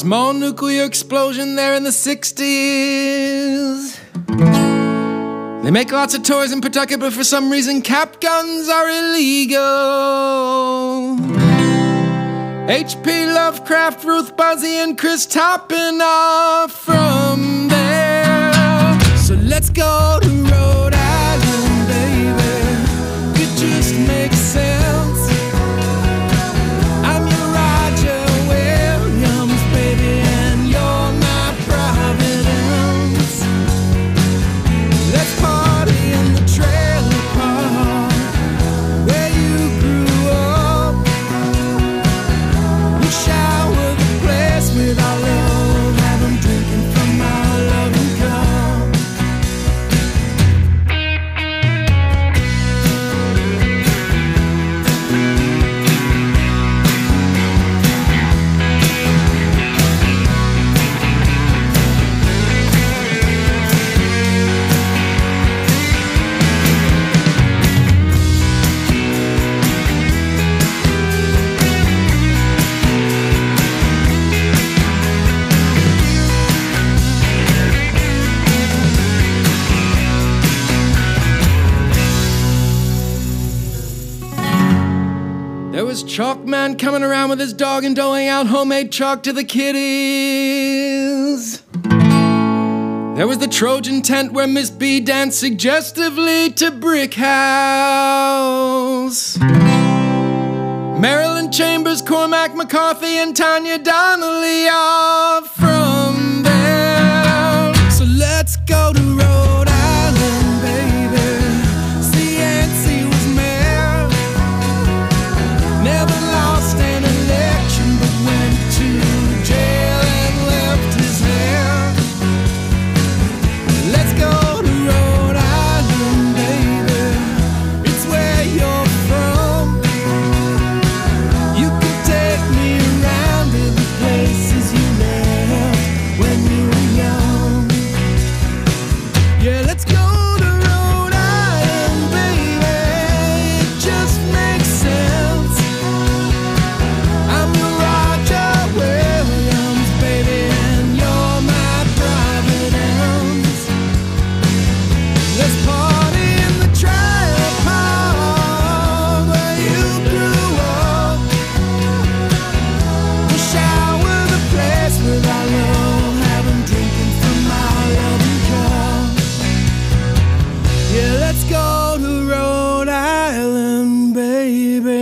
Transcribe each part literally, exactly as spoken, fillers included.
small nuclear explosion there in the sixties. They make lots of toys in Pawtucket, but for some reason cap guns are illegal. H P Lovecraft, Ruth Buzzy, and Chris Toppin are from there. So let's go to Rhode Island, baby. It just makes sense. I'm your Roger Williams, baby, and you're my Providence. Let's party in the trailer park where you grew up. We'll shower the place with our love, have them drinking from our loving cup. There was Chalk Man coming around with his dog and doling out homemade chalk to the kiddies. There was the Trojan tent where Miss B danced suggestively to Brick House. Marilyn Chambers, Cormac McCarthy, and Tanya Donnelly are from there. So let's go to Rhode Island, baby. See, Yancey was mayor. Never lost an election, but went to jail and left his hair. Let's go to Rhode Island, baby. It's where you're from. You can take me around to the places you left when you were young. Yeah, let's go to Rhode Island, baby. It just makes sense. I'm your Roger Williams, baby, and you're my Providence. Let's party in the trailer park where you grew up. We'll shower the place with our love, have 'em drinking from our loving cup. Yeah, let's go to Rhode Island, baby.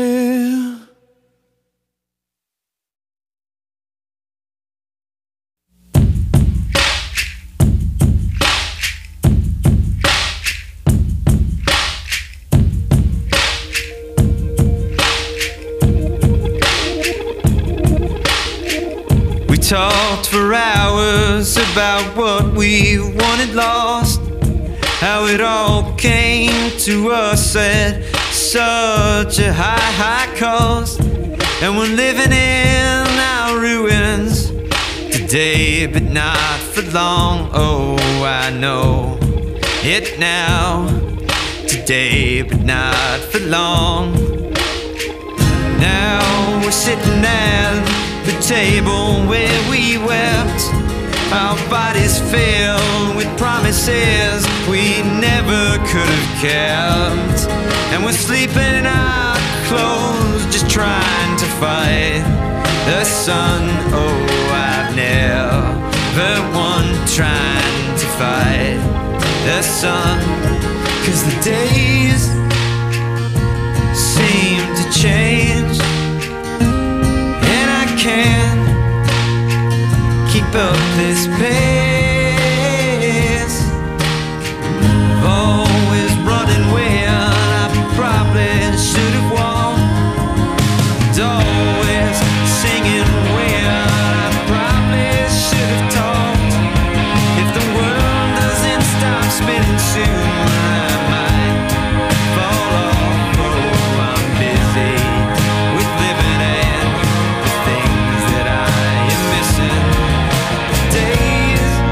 We talked for hours about what we wanted lost, how it all came to us at such a high, high cost. And we're living in our ruins today, but not for long. Oh, I know it now. Today, but not for long. Now we're sitting at the table where we wept, our bodies filled with promises we never could have kept. And we're sleeping in our clothes, just trying to fight the sun. Oh, I've never won trying to fight the sun. 'Cause the days seem to change, and I can't keep up this pace. Always running when I probably should have walked. Always singing when I probably should have talked. If the world doesn't stop spinning soon, I might fall off. Oh, I'm busy with living and the things that I am missing. Days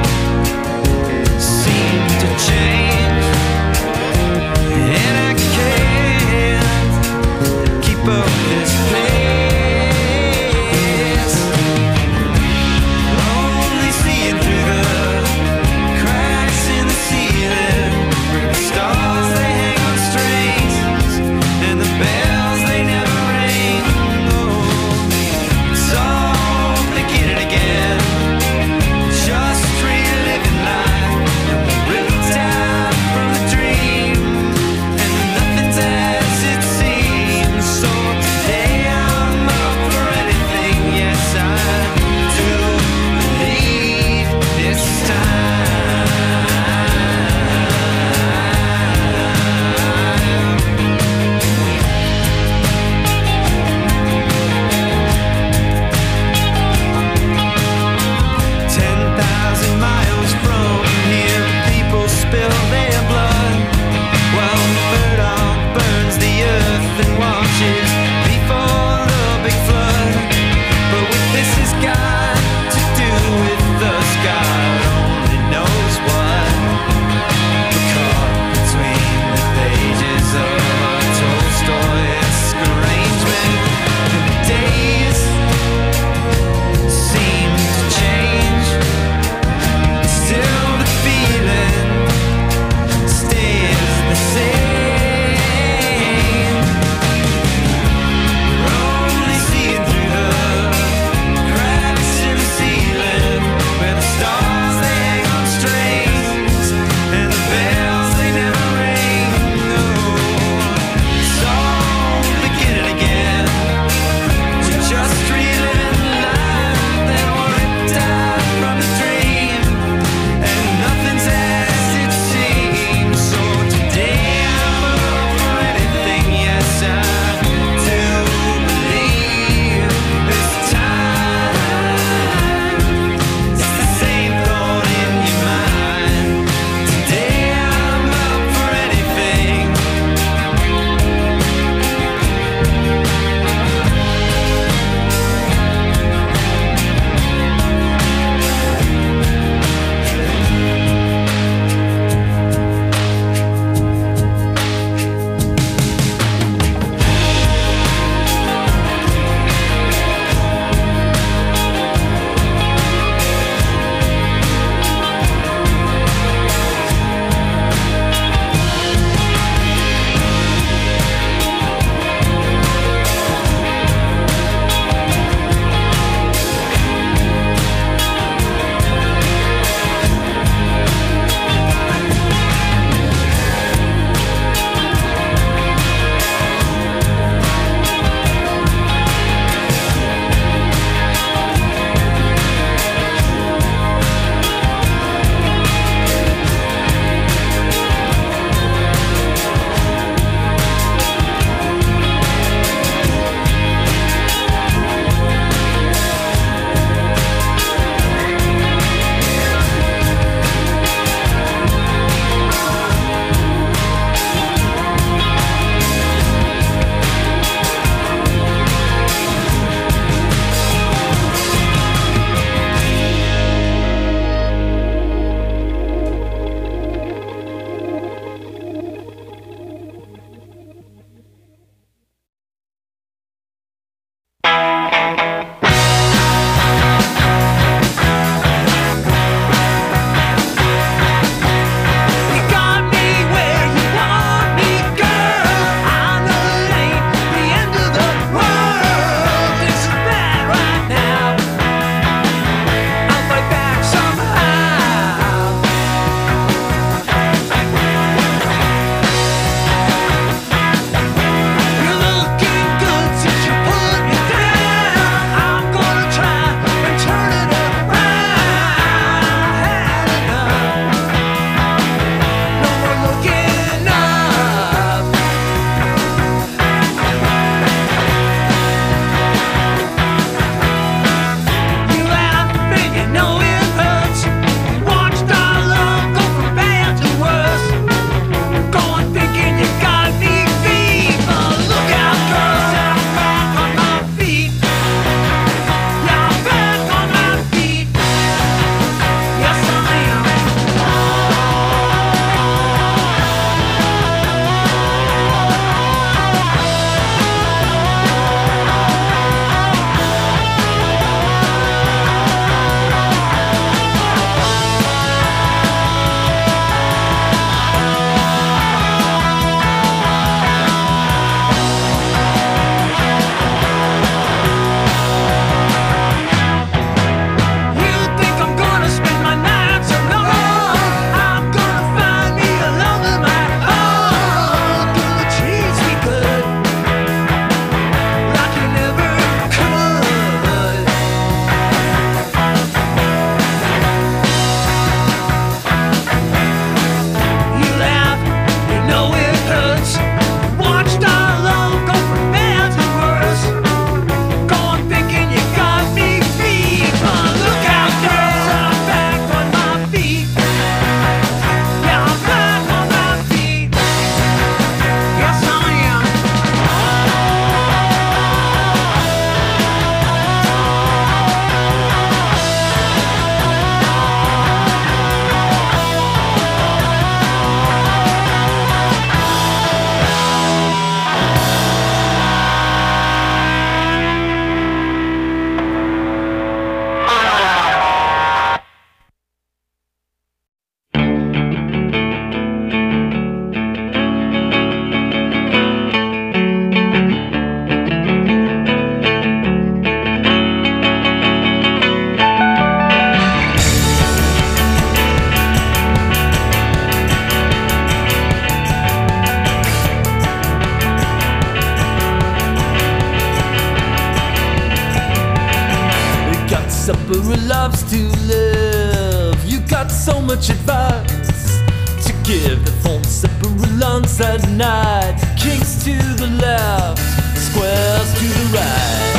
loves to live. You got so much advice to give. The phone separate lungs at night. Kings to the left, squares to the right.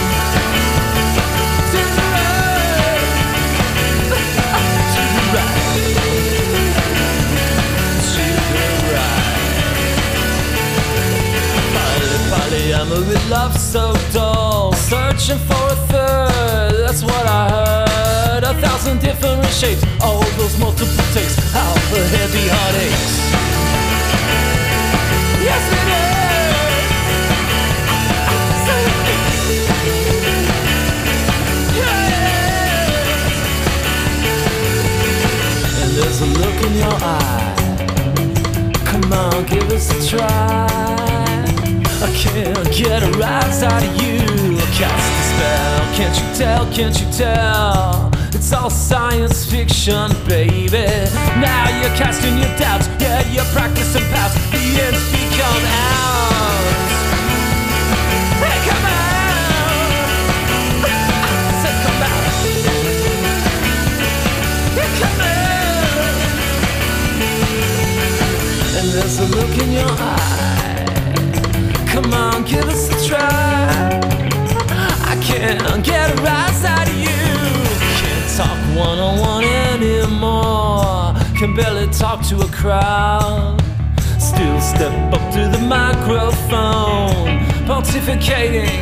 To the right. To the right. To the right. Party, party, I'm a with love so dull. Searching for a third, that's what I heard. A thousand different shapes, all those multiple takes. How the heavy heartaches. Yes it is. So it is. Yeah. And there's a look in your eye. Come on, give us a try. I can't get a rise out of you. Cast a spell, can't you tell, can't you tell? It's all science fiction, baby. Now you're casting your doubts, yeah, you're practicing past. The ends become out. Hey, come out. I said come out. Yeah, come out. And there's a look in your eye. Come on, give us a try. I can't get a rise out of you. Can't talk one-on-one anymore. Can barely talk to a crowd. Still step up to the microphone, pontificating.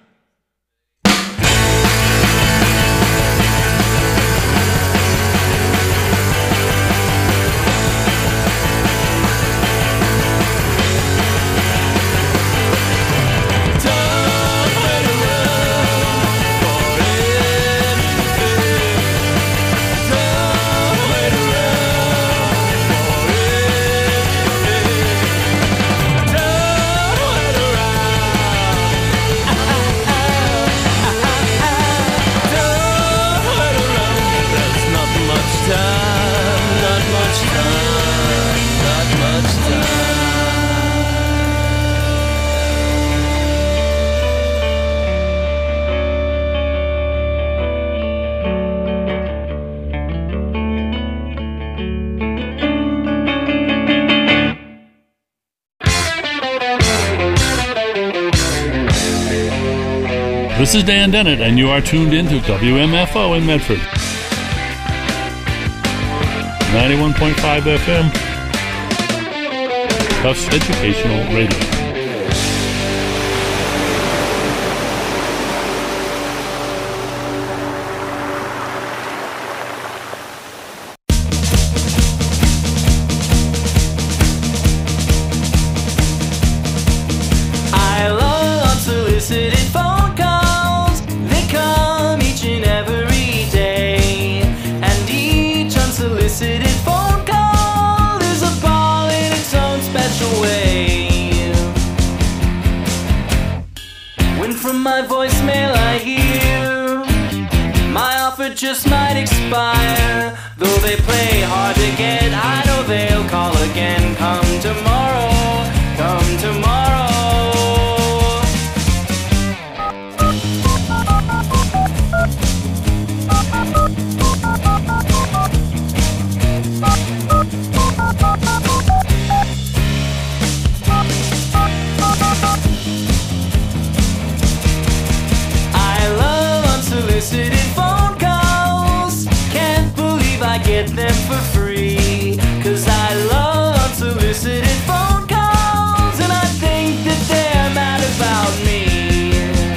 This is Dan Dennett, and you are tuned in to W M F O in Medford. ninety-one point five F M, Tufts Educational Radio. My voicemail I hear, my offer just might expire. Though they play hard to get, I know they'll call again. Come tomorrow, come tomorrow. Phone calls, can't believe I get them for free. Cause I love unsolicited phone calls, and I think that they're mad about me.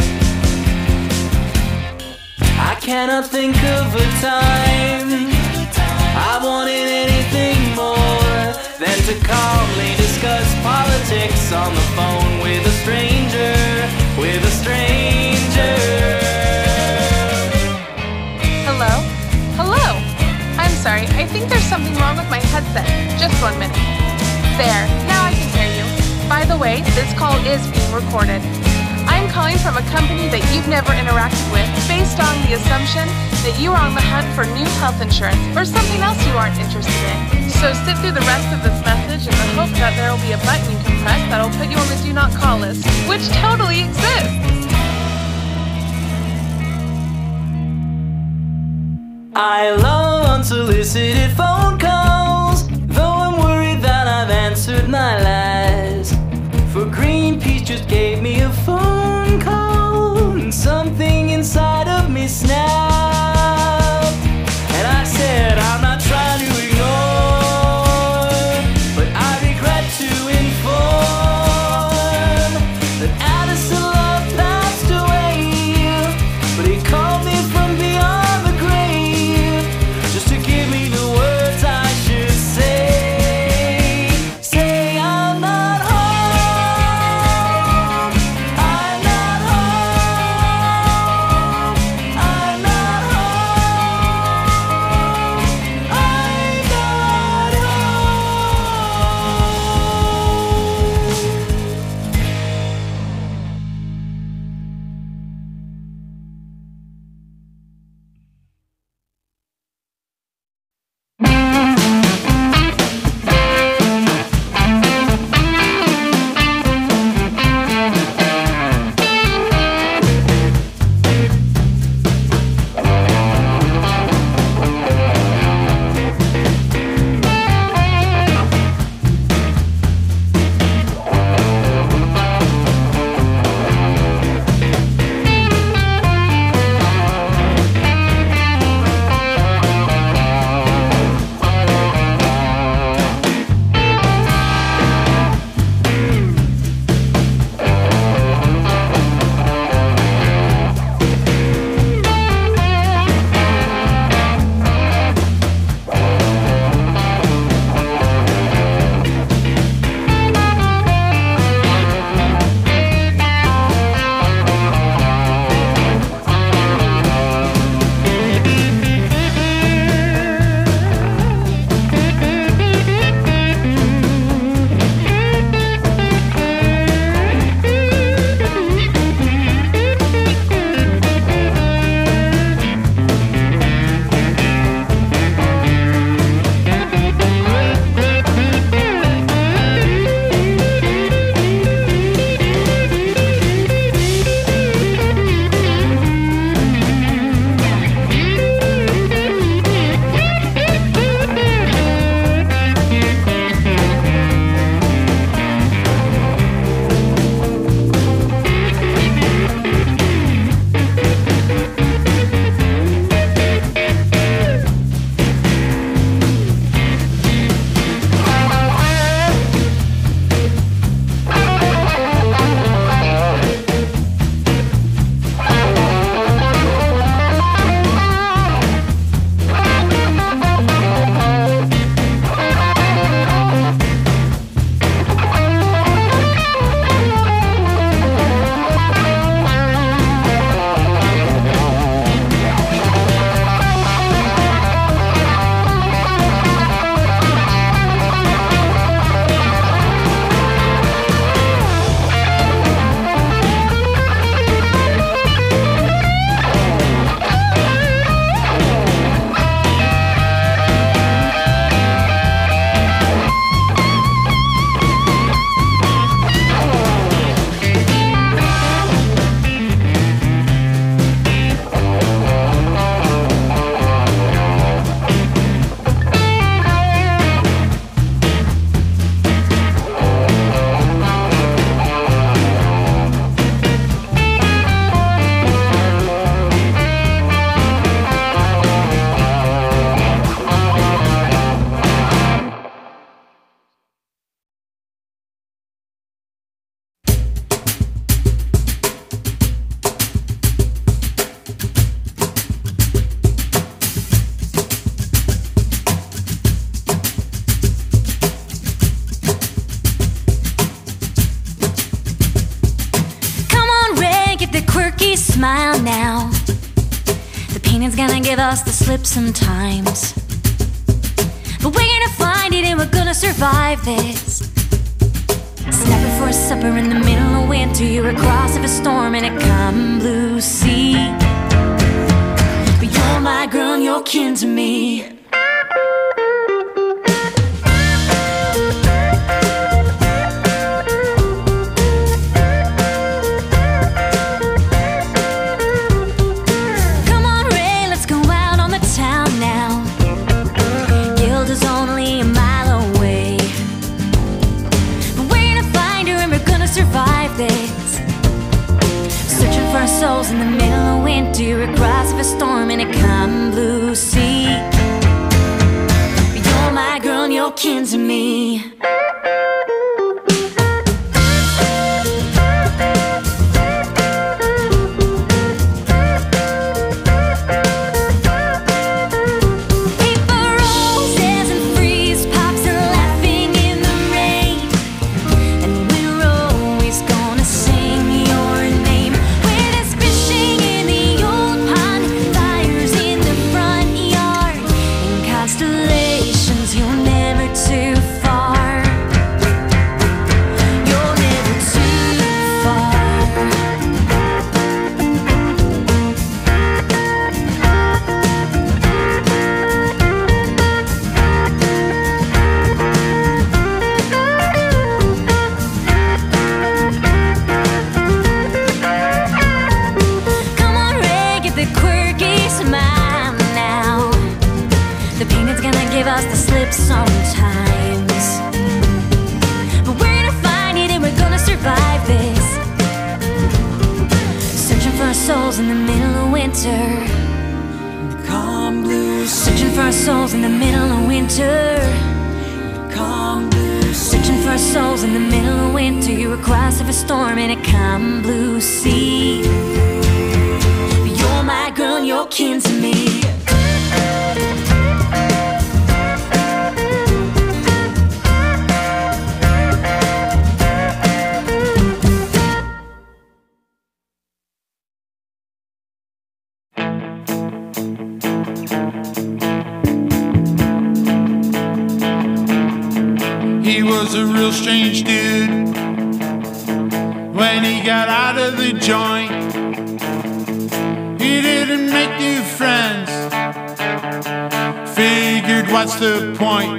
I cannot think of a time I wanted anything more than to calmly discuss politics on the phone with a stranger, with a stranger. Hello? Hello? I'm sorry, I think there's something wrong with my headset. Just one minute. There, now I can hear you. By the way, this call is being recorded. I'm calling from a company that you've never interacted with based on the assumption that you are on the hunt for new health insurance or something else you aren't interested in. So sit through the rest of this message in the hope that there will be a button you can press that'll put you on the do not call list, which totally exists. I love unsolicited phone calls, though I'm worried that I've answered my lies. For Greenpeace just gave me a phone call, and something inside of me snapped. And I said, I'm not trying to ignore, but I regret to inform that Addison Love passed away. But he called me from beyond the grave, just to give me the words I should say. Say I'm not home, I'm not home, I'm not home, I'm not smile now. The painting's gonna give us the slip sometimes, but we're gonna find it and we're gonna survive this. Snapping for a supper in the middle of winter, you're across of a storm in a calm blue sea. But you're my girl and you're kin to me. Come on, Ray, let's go out on the town kin to me. Sometimes, but we're gonna find it and we're gonna survive this. Searching for our souls in the middle of winter, the calm blue sea. Searching for our souls in the middle of winter, the calm blue sea. Searching for our souls in the middle of winter. You were cross of a storm in a calm blue sea. You're my girl, and you're kin to me. He was a real strange dude when he got out of the joint. He didn't make new friends, figured what's the point?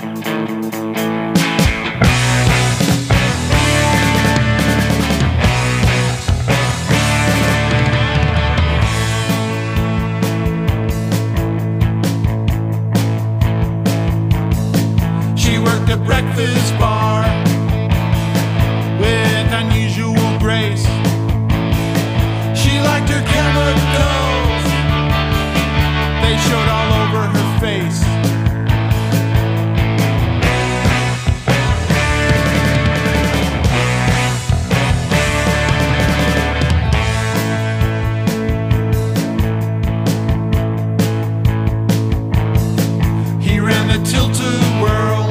Worked a breakfast bar with unusual grace. She liked her chemicals, they showed all over her face. He ran the Tilted world,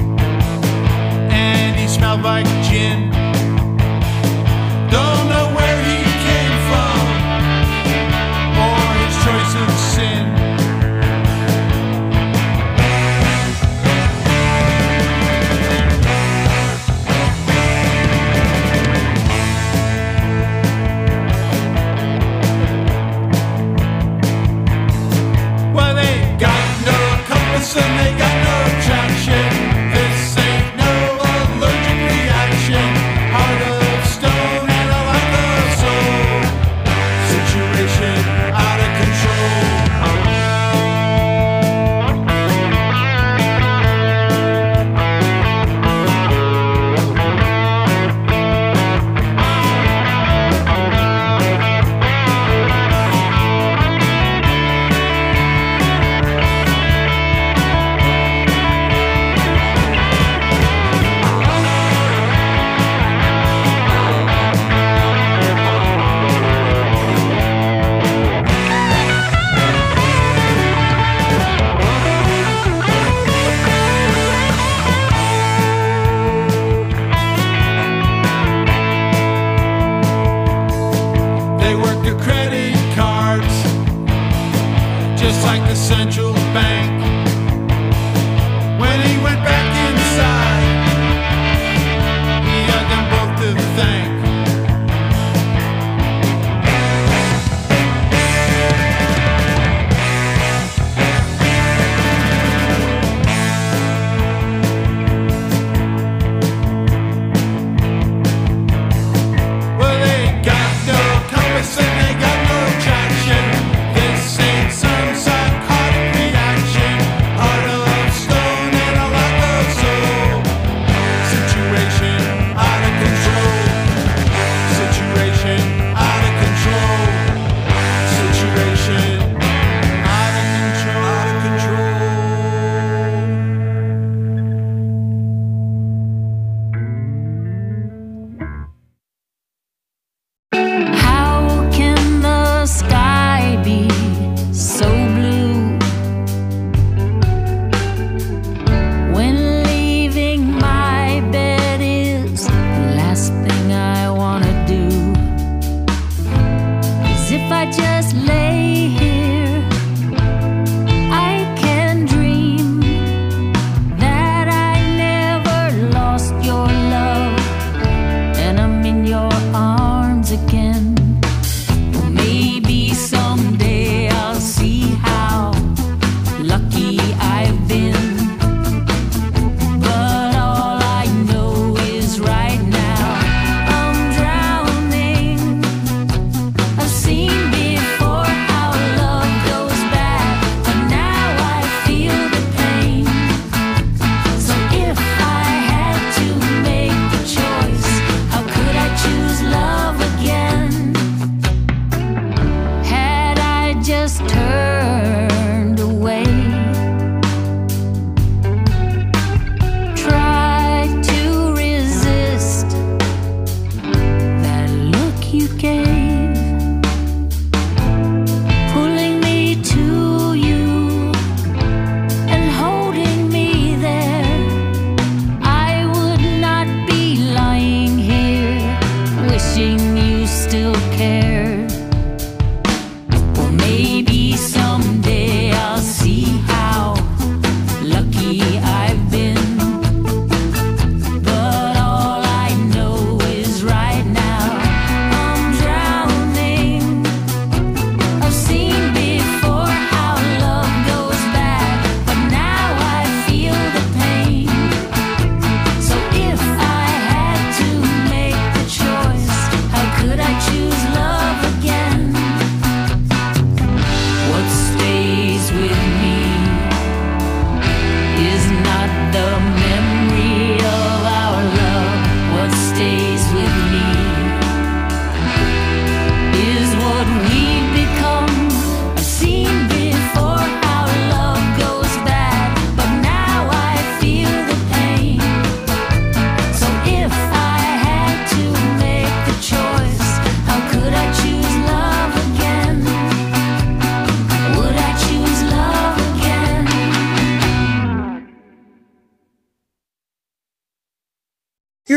smelled like gin. Don't know where he came from or his choice of sin. Well, they got no compass and they got no traction. This ain't no heart of stone and a life of soul. Situation out of control. They worked the credit cards just like the central bank. When he went back inside, he had them both to thank. Well, they got no compass and they got no traction. This ain't some psychotic reaction.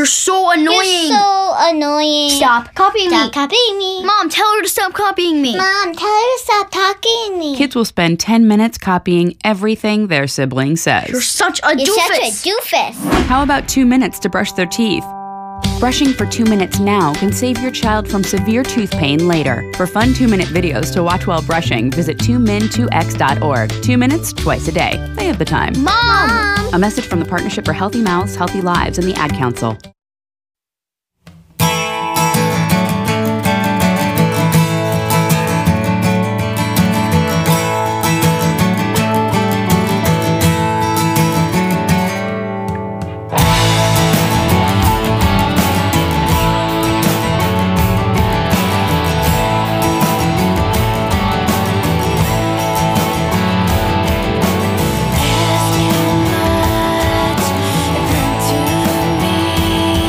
You're so annoying. You're so annoying. Stop copying Stop me. copying me. Mom, tell her to stop copying me. Mom, tell her to stop talking to me. Kids will spend ten minutes copying everything their sibling says. You're such a You're doofus. such a doofus. How about two minutes to brush their teeth? Brushing for two minutes now can save your child from severe tooth pain later. For fun two-minute videos to watch while brushing, visit two min two x dot org. Two minutes, twice a day. They have the time. Mom! A message from the Partnership for Healthy Mouths, Healthy Lives, and the Ad Council. Asking much, it meant to me.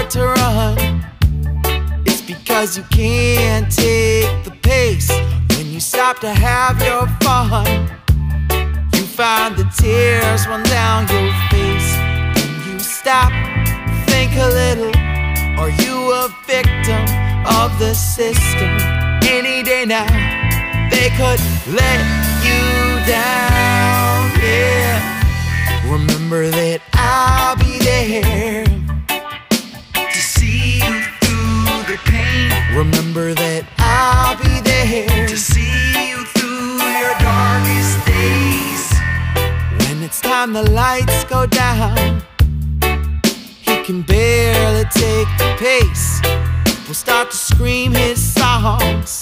start to run, it's because you can't take the pace. When you stop to have your fun, you find the tears run down your face. When you stop, think a little, are you a victim of the system? Any day now, they could let you down, yeah. Remember that I'll be there to see you through the pain. Remember that I'll be there to see you through your darkest days. When it's time the lights go down, he can barely take the pace. People start to scream his songs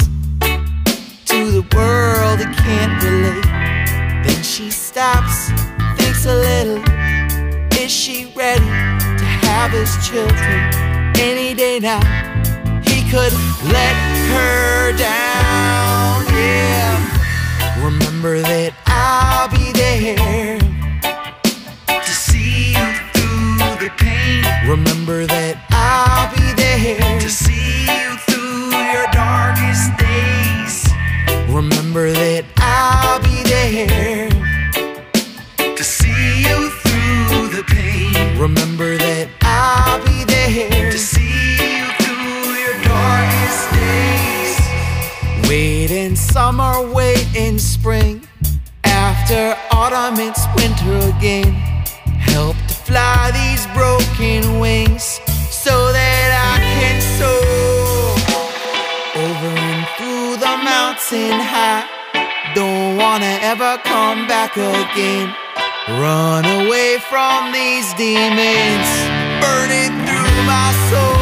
to the world that can't relate. Then she stops, thinks a little. Is she ready to have his children? Any day now, he could let her down, yeah. Remember that I'll be there to see you through the pain. Remember that I'll be there to see you through your darkest days. Remember that I'll be there to see you through the pain. Remember that I'll be there to see you through your darkest days. Wait in summer, wait in spring. After autumn, it's winter again. Help to fly these broken wings so that I can soar over and through the mountain high. Don't wanna ever come back again. Run away from these demons burning through my soul.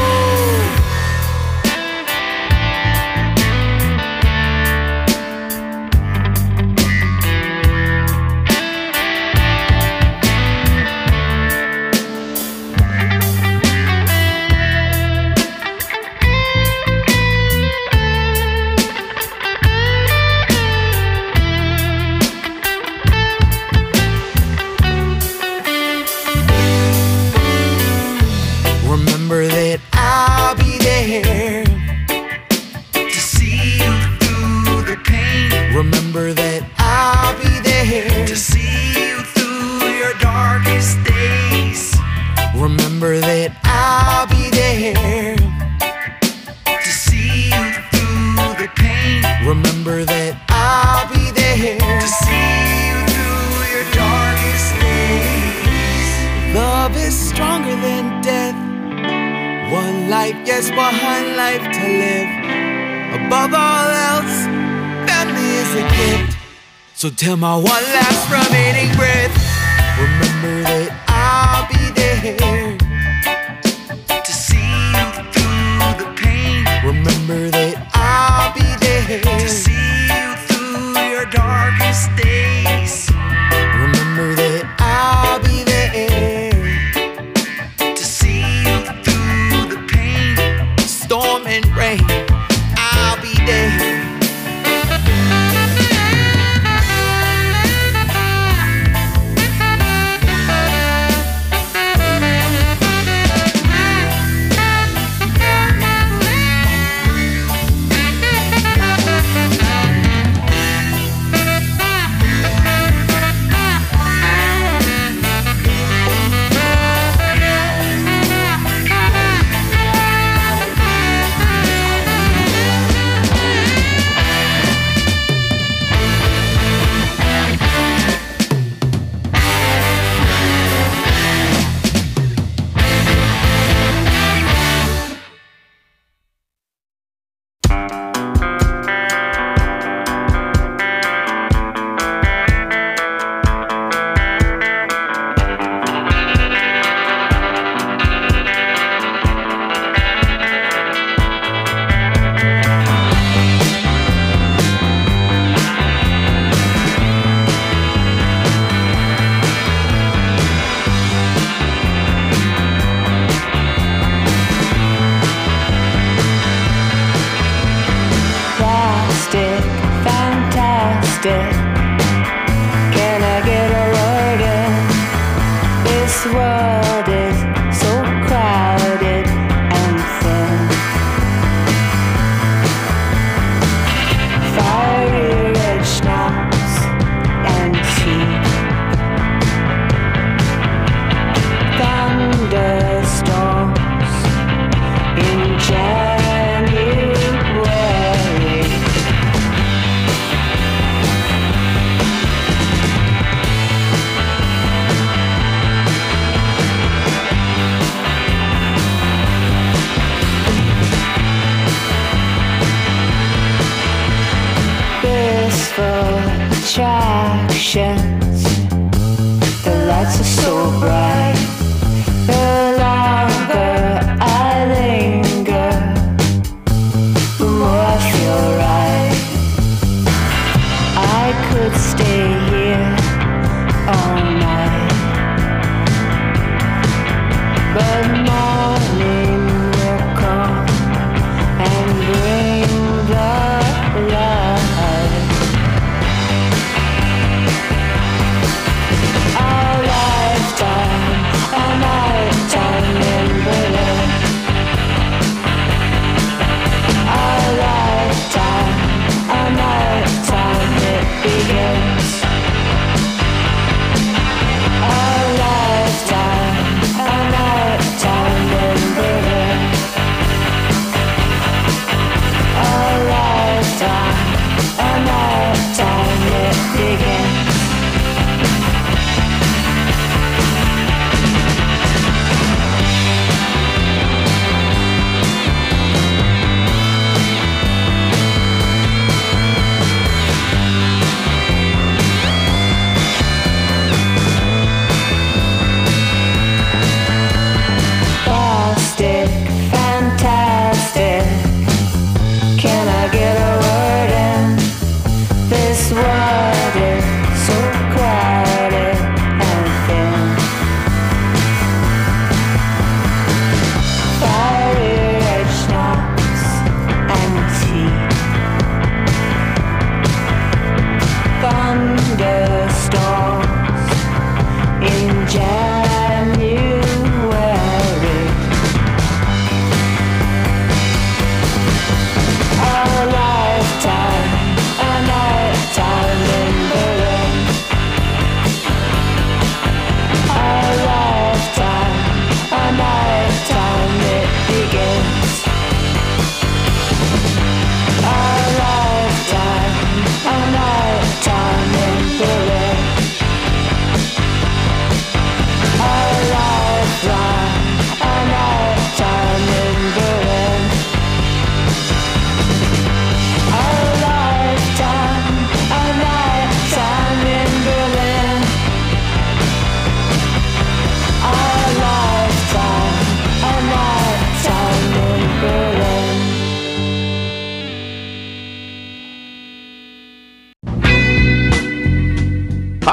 Remember that I'll be there to see you through the pain. Remember that I'll be there to see you through your darkest days. Remember that I'll be there to see you through the pain. Remember that I'll be there to see you through your darkest days. Love is stronger than death. One life, yes, one life to live. Above all else, family is a gift. So till my one last remaining breath, remember that I'll be there to see you through the pain. Remember that I'll be there to see you through your darkest days. Remember that I'll be there to see you through the pain. Storm and rain, I'll be there.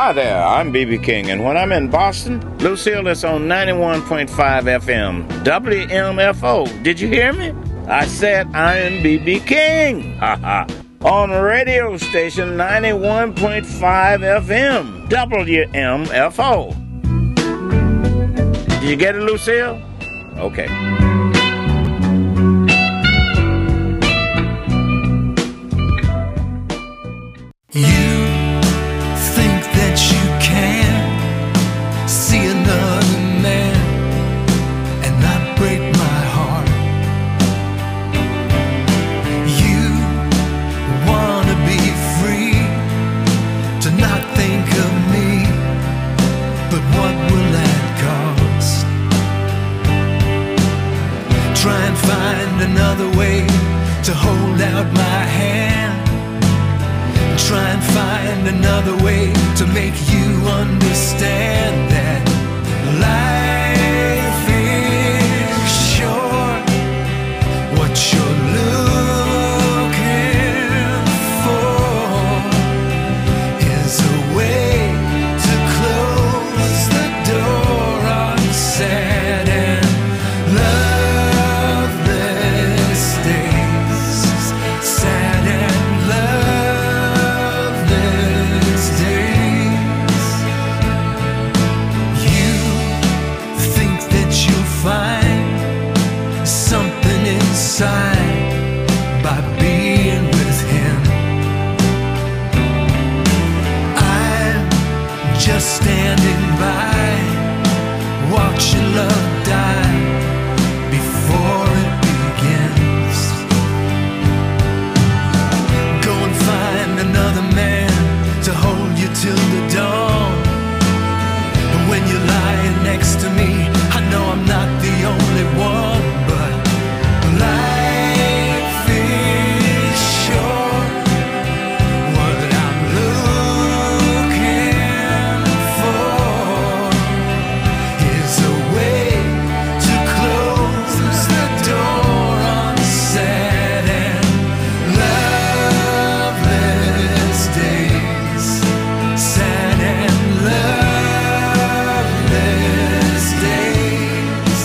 Hi there, I'm B B King, and when I'm in Boston, Lucille is on ninety-one point five F M, W M F O. Did you hear me? I said I'm B B King. Ha ha. On radio station ninety-one point five F M, W M F O. Did you get it, Lucille? Okay. You think that you can see another man and not break my heart. You wanna be free to not think of me, but what will that cost? Try and find another way to hold out my hand. Try and find another way to make you understand that life is short. What you're looking for is a way to close the door on sad and loveless days. Sad and loveless days. You think that you'll find something inside by being with him. I'm just standing by, watching love die before it begins. Go and find another man to hold you till the dawn. And when you're lying next to me, I know I'm not the only one, but life is short. What I'm looking for is a way to close the door on sad and loveless days. Sad and loveless days.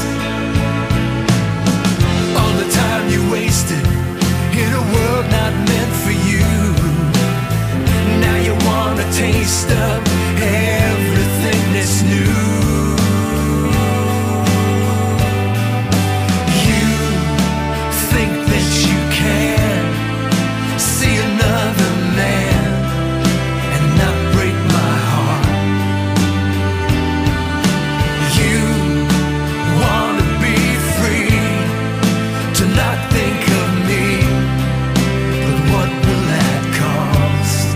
All the time you wasted in a world not meant for you. Now you want a taste of everything that's new. You think that you can see another man and not break my heart. You wanna be free to not think of me, but what will that cost?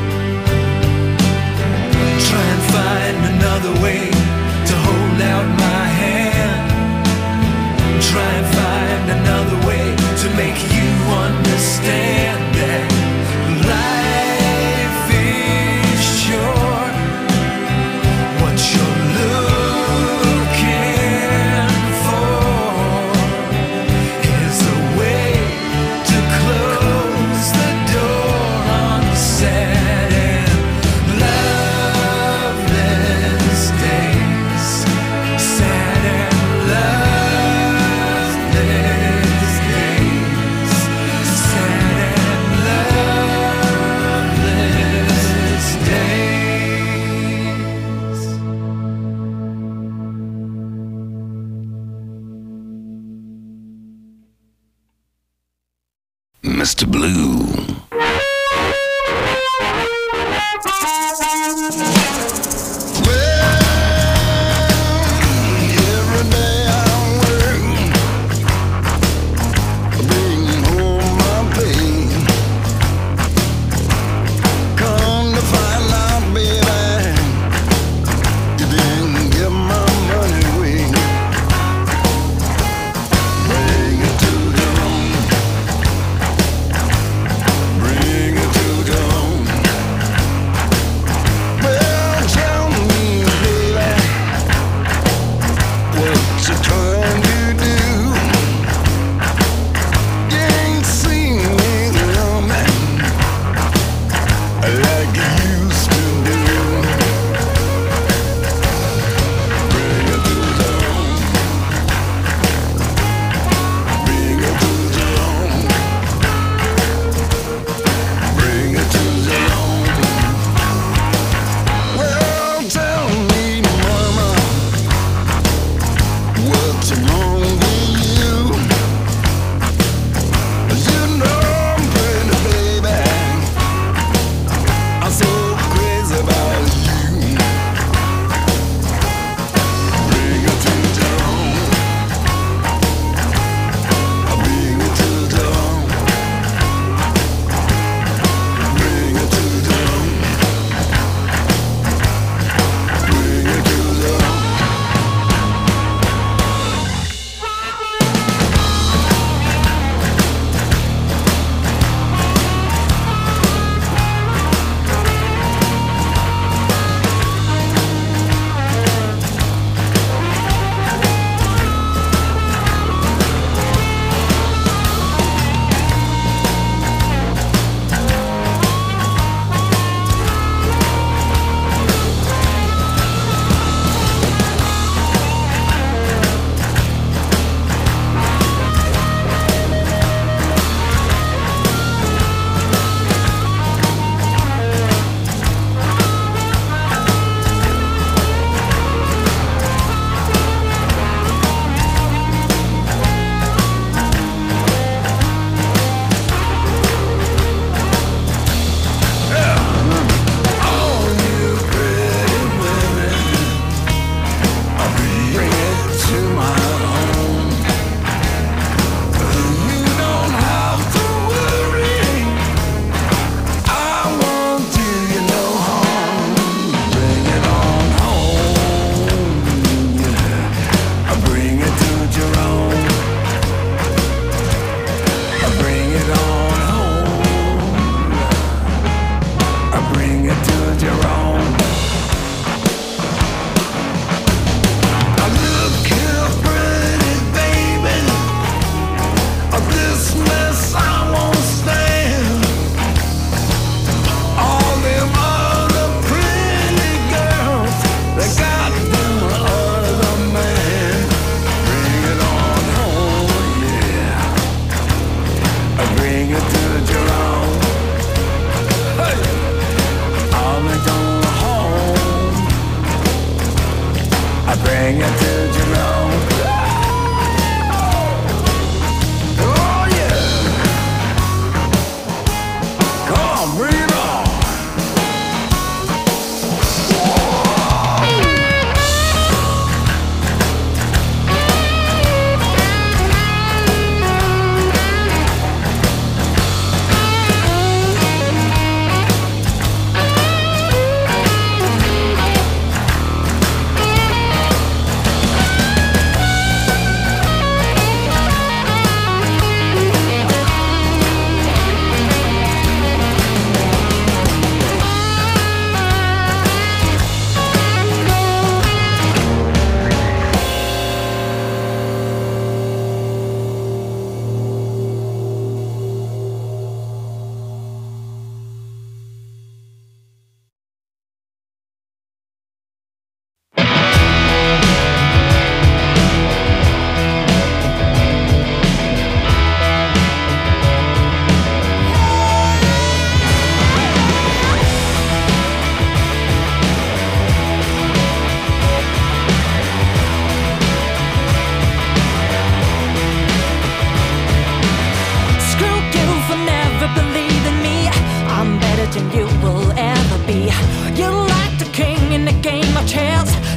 Try and find another way to hold out my hand. Try and find another way to make you understand that life is short. What you're looking for is a way to close the door on sad and loveless days. Sad and loveless days. Sad and loveless days. Mister Blue. Every day I work, bring home my pay. Come to find out, baby, you didn't give my money away. Bring it to the room.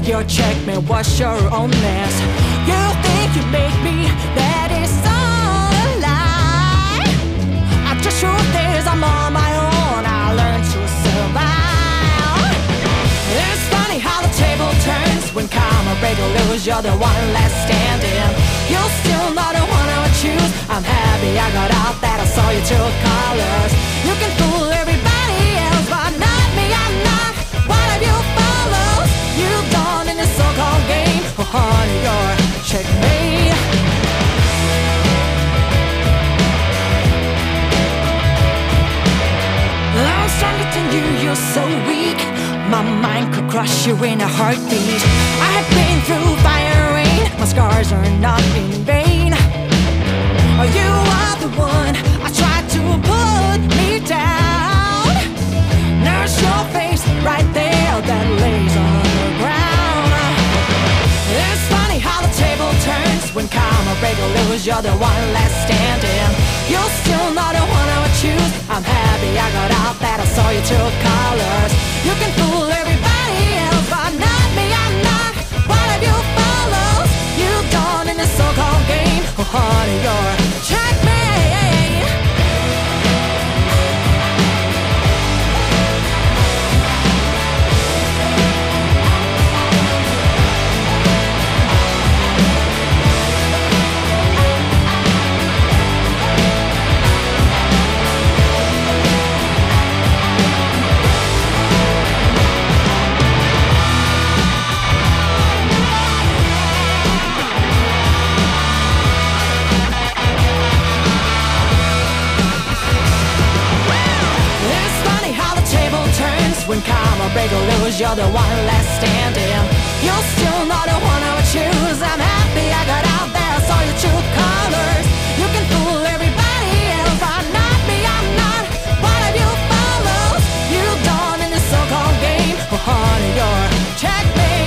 Your checkmate was your own mess. You think you make me, that is all a lie. I just truth is I'm on my own, I learned to survive. It's funny how the table turns when karma break or lose, you're the one left standing. You're still not the one I would choose. I'm happy I got out that I saw your true colors. You can fool everybody else, but not me, I'm not one of you follows. You've gone in this so-called game. Oh honey, you're checkmate. I'm stronger than you, you're so weak. My mind could crush you in a heartbeat. I have been through fire and rain. My scars are not in vain. Oh, you are the one I tried to put me down. There's your face right there that lays on the ground. It's funny how the table turns when karma break or lose, you're the one left standing. You're still not the one I would choose. I'm happy I got out that I saw your true colors. You can fool everybody else, but not me, I'm not one of you follows. You've gone in this so-called game. Oh honey, you're checkmate. When karma break or lose, you're the one left standing. You're still not the one I would choose. I'm happy I got out there, saw your true colors. You can fool everybody else, but not me, I'm not one of you follows. You've gone in this so-called game. Oh honey, you're checkmate.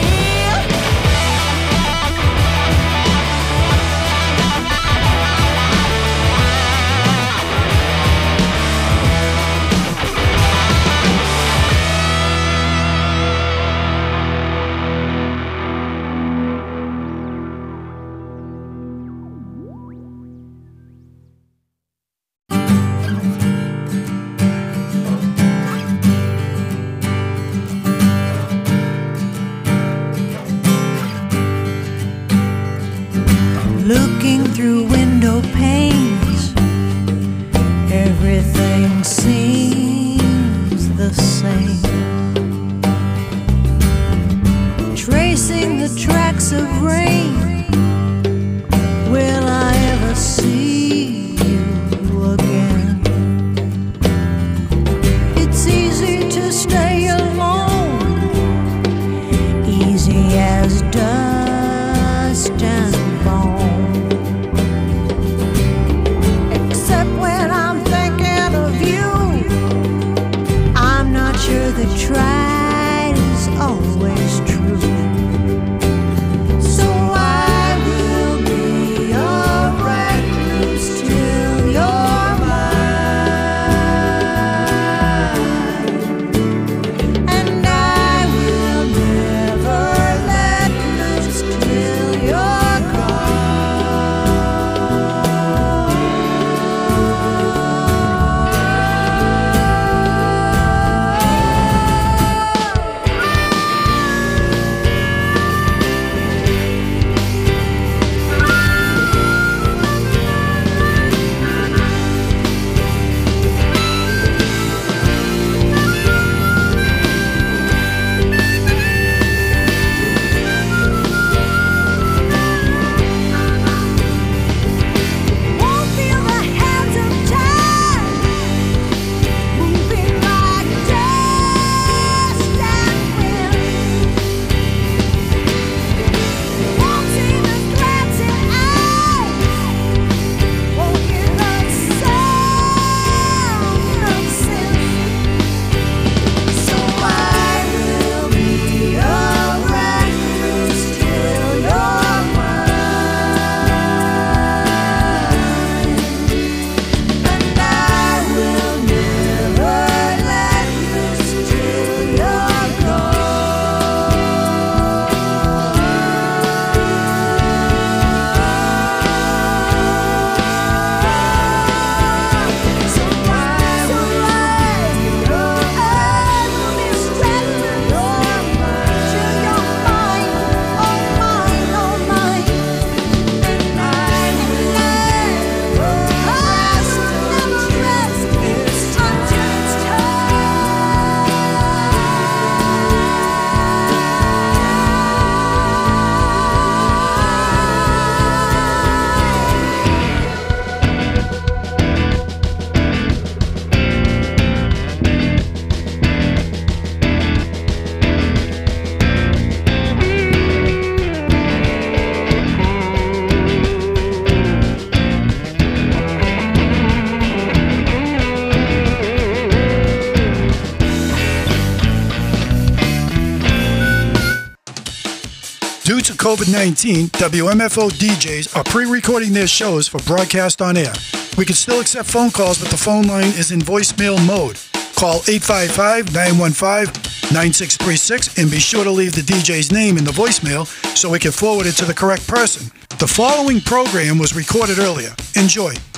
to COVID nineteen, W M F O D Js are pre-recording their shows for broadcast on air. We can still accept phone calls, but the phone line is in voicemail mode. Call eight five five, nine one five, nine six three six and be sure to leave the D J's name in the voicemail so we can forward it to the correct person. The following program was recorded earlier. Enjoy.